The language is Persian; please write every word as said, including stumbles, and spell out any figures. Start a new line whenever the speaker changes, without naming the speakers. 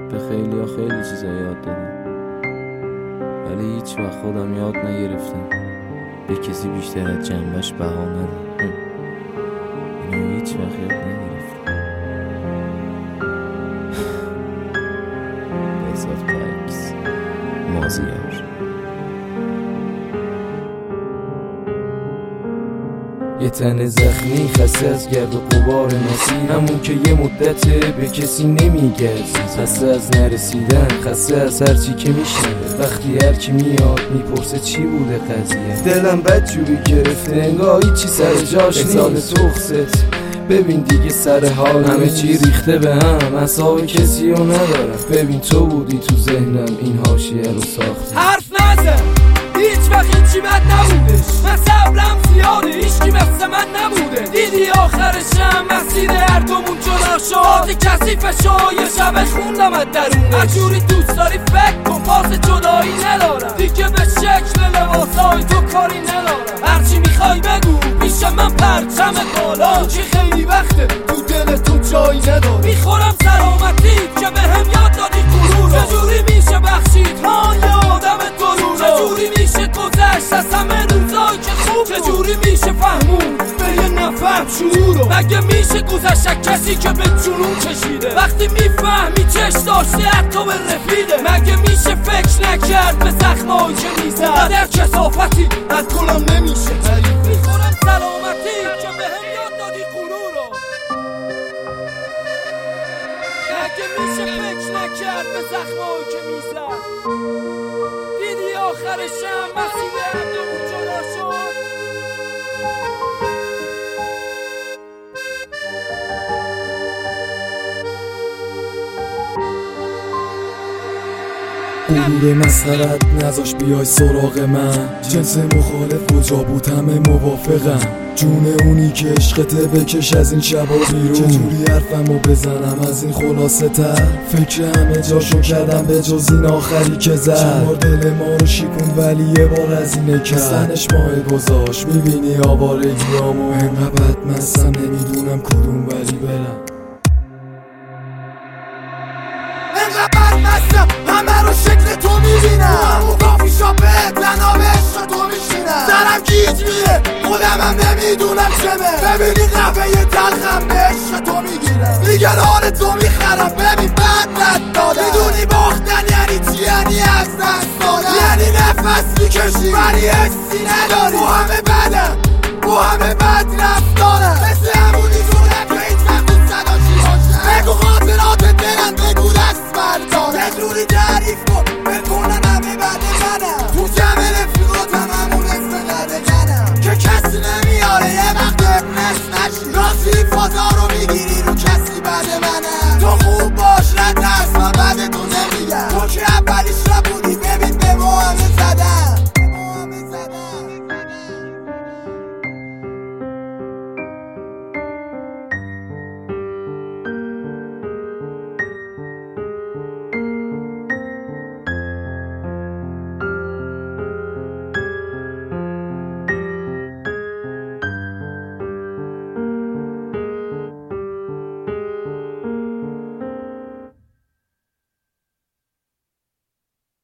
به خیلی ها خیلی چیزا یاد دادم، ولی هیچ وقت خودم یاد نگرفتم به کسی بیشتر از جنبش بها ندم. اینو هیچ وقت یاد نگرفتم. بزاف تکس مازیار. یه تن زخمی خسته از گرد و غبار ناسی، همون که یه مدته به کسی نمیگه عزیز. خسته از نرسیدن، خسته از هرچی که میشنوه، وقتی هرکی میاد میپرسه چی بوده قضیه. دلم بدجوری گرفته انگار هیچی سر جاش نیست. تخصت ببین دیگه سر حال همه چی ریخته به هم، اصاب کسی رو ندارم. ببین تو بودی تو ذهنم این حاشیه رو ساختی.
حرف نزن هیچ وقت این چی بد نبودش، من صبرم زیاده هیچکی مثل من نبوده. دیدی آخرشم مسیر هر دومون جدا شد، آتی کثیف شو یه شب خوندم از درونش. هر جوری دوست داری فکر کن پاس جدایی ندارم، دیگه به شکل لباسای تو کاری ندارم. هرچی میخوای بگو پیش من پرچم بالا، که خیلی وقته تو دل تو جایی ندارم. میخورم سلامتی که به هم یاد دادی غرور، چجوری میشه بخشید ها یه آدم درور، چجوری میشه گذشت از همه روزایی که خوب، چجوری میشه فهمون به یه نفهم شعورو، مگه میشه گذشت کسی که به جنون کشیده. وقتی میفهمی چش داشته حتی به رفیده، مگه میشه فکر نکرد به زخمایی که میزد. در کثافتی از گلم نمیشه تعریف. میخورم سلامتی که به هم یاد دادی غرورو، مگه میشه فکر نکرد به زخمایی که میزد. دیدی آخرشم مسیر هر دومون جدا شد.
غرور مسخرت نذاش بیای سراغ من، جنس مخالف کجا بود همه موافقم. جون اونی که عشقته بکش از این شبا بیرون، چجوری حرفمو بزنم از این خلاصه تر. فکر همه جاشو کردم به جز این آخری که زد، چهار دل ما رو شیکون ولی یه بار از اینه کرد. سنش ماه گذاشت میبینی آوارگیامو، انقدر بدمستم نمیدونم کدوم ولی برم.
انقدر بدمستم همه رو شکل تو میبینم، اون کافی شاپه تنها به عشق تو میشینم. سرم گیج میره خودم هم نمیدونم چمه، ببینی قهوه تلخم به عشق تو میگیرم. دیگه حال تو میخرم ببین بد بد دادم، میدونی باختن یعنی چی؟ یعنی از دست دادن، یعنی نفس میکشی ولی حسی نداری. با همه بدم با همه بد رفتارم، مثل همونی جونم که هیچ وقت دوست نداشتی باشم. بگو خاطرات دلم بگو دست بردارم، یه جوری تعریف کن بکنن همه بد منم. تو جمع رفیقاتم همون اسم قد جنم که کسی نمیاره یه وقت ابنش نشی. راستی فضا رو میگیری